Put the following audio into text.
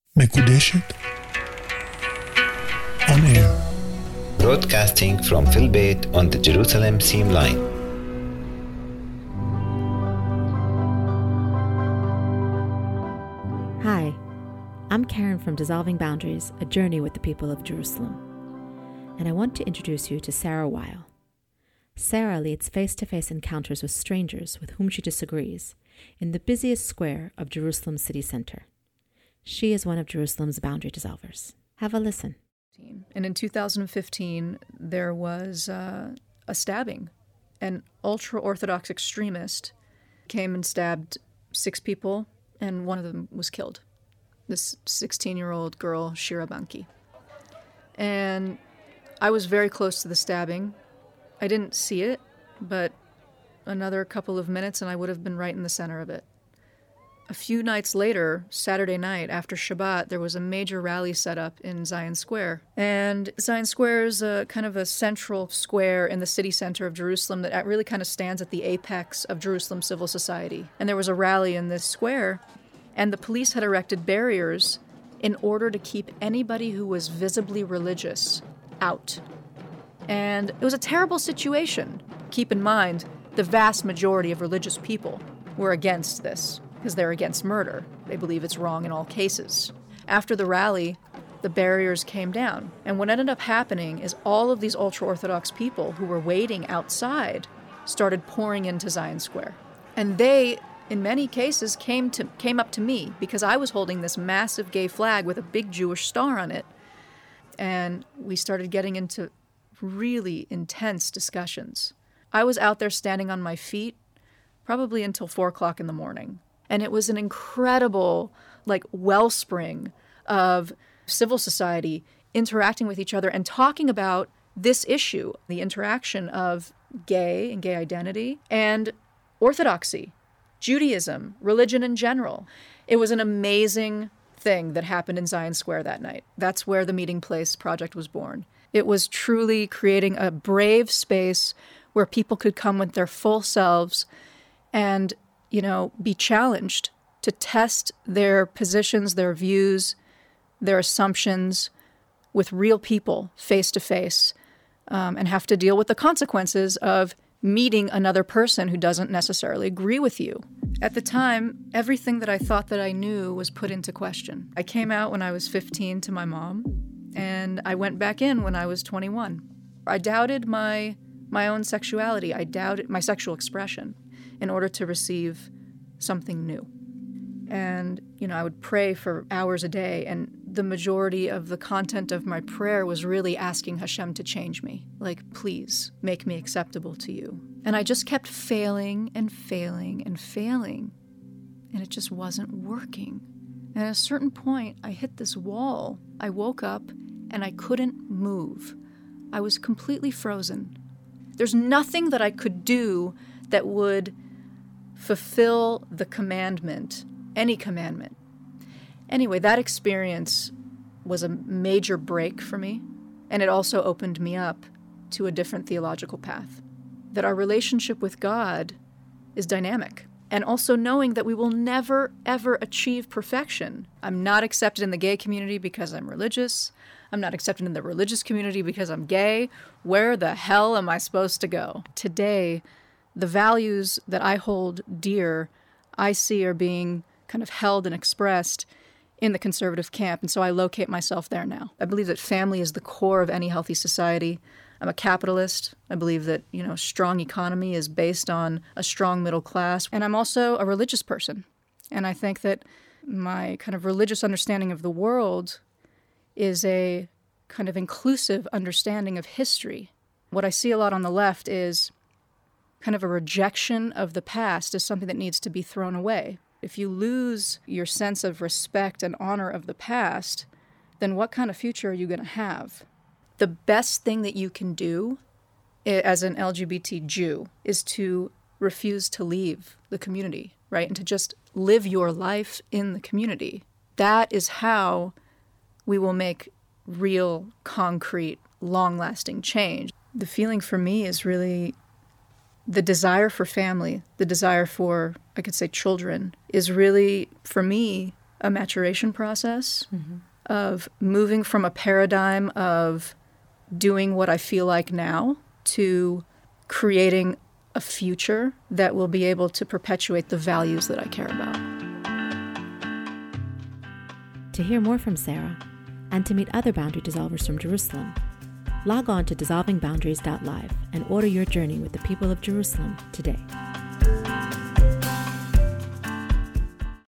מקודשת on air. Broadcasting from Filbert on the Jerusalem Seam Line. Hi, I'm Karen from Dissolving Boundaries, a journey with the people of Jerusalem. And I want to introduce you to Sarah Weil. Sarah leads face-to-face encounters with strangers with whom she disagrees in the busiest square of Jerusalem's city center. She is one of Jerusalem's boundary dissolvers. Have a listen. And in 2015, there was a stabbing. An ultra-Orthodox extremist came and stabbed 6 people, and one of them was killed. This 16-year-old girl, Shira Banki. And I was very close to the stabbing. I didn't see it, but another couple of minutes and I would have been right in the center of it. A few nights later, Saturday night after Shabbat, there was a major rally set up in Zion Square. And Zion Square is a kind of a central square in the city center of Jerusalem that really kind of stands at the apex of Jerusalem civil society. And there was a rally in this square, and the police had erected barriers in order to keep anybody who was visibly religious out. And it was a terrible situation. Keep in mind, the vast majority of religious people were against this, because they're against murder. They believe it's wrong in all cases. After the rally, the barriers came down. And what ended up happening is all of these ultra-Orthodox people who were waiting outside started pouring into Zion Square. And they, in many cases, came up to me because I was holding this massive gay flag with a big Jewish star on it. And we started getting into really intense discussions. I was out there standing on my feet probably until 4 o'clock in the morning. And it was an incredible, wellspring of civil society interacting with each other and talking about this issue, the interaction of gay and gay identity and orthodoxy, Judaism, religion in general. It was an amazing thing that happened in Zion Square that night. That's where the Meeting Place Project was born. It was truly creating a brave space where people could come with their full selves and be challenged to test their positions, their views, their assumptions with real people face to face, and have to deal with the consequences of meeting another person who doesn't necessarily agree with you. At the time, everything that I thought that I knew was put into question. I came out when I was 15 to my mom, and I went back in when I was 21. I doubted my own sexuality. I doubted my sexual expression in order to receive something new. And, I would pray for hours a day, and the majority of the content of my prayer was really asking Hashem to change me. Please, make me acceptable to you. And I just kept failing and failing and failing, and it just wasn't working. And at a certain point, I hit this wall. I woke up, and I couldn't move. I was completely frozen. There's nothing that I could do that would fulfill the commandment, any commandment. Anyway, that experience was a major break for me, and it also opened me up to a different theological path. That our relationship with God is dynamic, and also knowing that we will never, ever achieve perfection. I'm not accepted in the gay community because I'm religious. I'm not accepted in the religious community because I'm gay. Where the hell am I supposed to go? Today, the values that I hold dear, I see are being kind of held and expressed in the conservative camp, and so I locate myself there now. I believe that family is the core of any healthy society. I'm a capitalist. I believe that, a strong economy is based on a strong middle class, and I'm also a religious person. And I think that my kind of religious understanding of the world is a kind of inclusive understanding of history. What I see a lot on the left is kind of a rejection of the past as something that needs to be thrown away. If you lose your sense of respect and honor of the past, then what kind of future are you going to have? The best thing that you can do as an LGBT Jew is to refuse to leave the community, right? And to just live your life in the community. That is how we will make real, concrete, long-lasting change. The feeling for me is really the desire for family, the desire for, I could say, children, is really, for me, a maturation process of moving from a paradigm of doing what I feel like now to creating a future that will be able to perpetuate the values that I care about. To hear more from Sarah and to meet other boundary dissolvers from Jerusalem, log on to dissolvingboundaries.live and order your journey with the people of Jerusalem today.